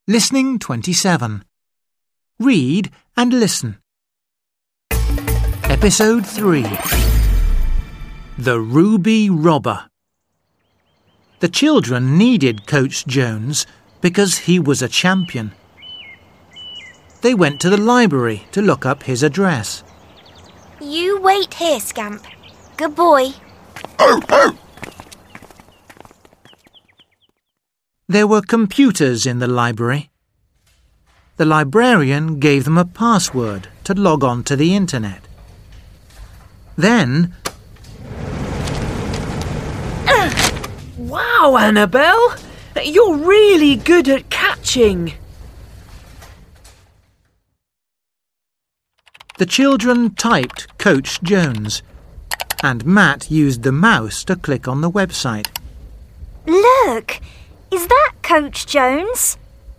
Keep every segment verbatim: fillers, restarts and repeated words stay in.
Listening twenty-seven. Read and listen. Episode three. The Ruby Robber. The children needed Coach Jones because he was a champion. They went to the library to look up his address. You wait here, Scamp. Good boy. There were computers in the library. The librarian gave them a password to log on to the internet. Then... Wow, Annabelle! You're really good at catching. The children typed Coach Jones, and Matt used the mouse to click on the website. Look! Is that Coach Jones?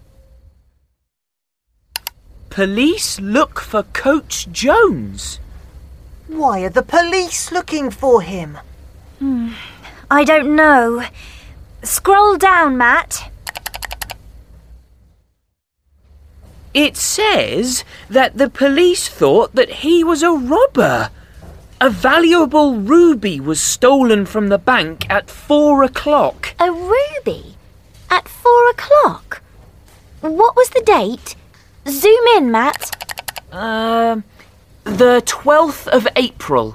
Police look for Coach Jones. Why are the police looking for him? Hmm, I don't know. Scroll down, Matt. It says that the police thought that he was a robber. A valuable ruby was stolen from the bank at four o'clock. A ruby? At four o'clock? What was the date? Zoom in, Matt. Um, uh, the twelfth of April.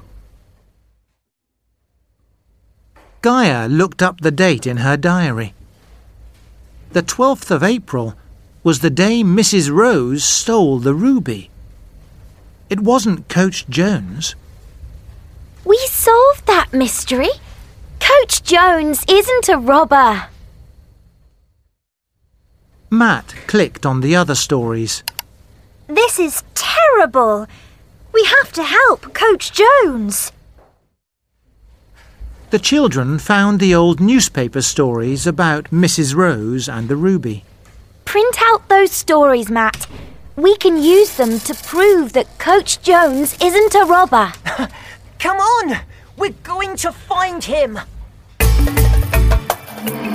Gaia looked up the date in her diary. The twelfth of April was the day Missus Rose stole the ruby. It wasn't Coach Jones. We solved that mystery. Coach Jones isn't a robber. Matt clicked on the other stories. This is terrible. We have to help Coach Jones. The children found the old newspaper stories about Missus Rose and the ruby. Print out those stories, Matt. We can use them to prove that Coach Jones isn't a robber. Come on! We're going to find him!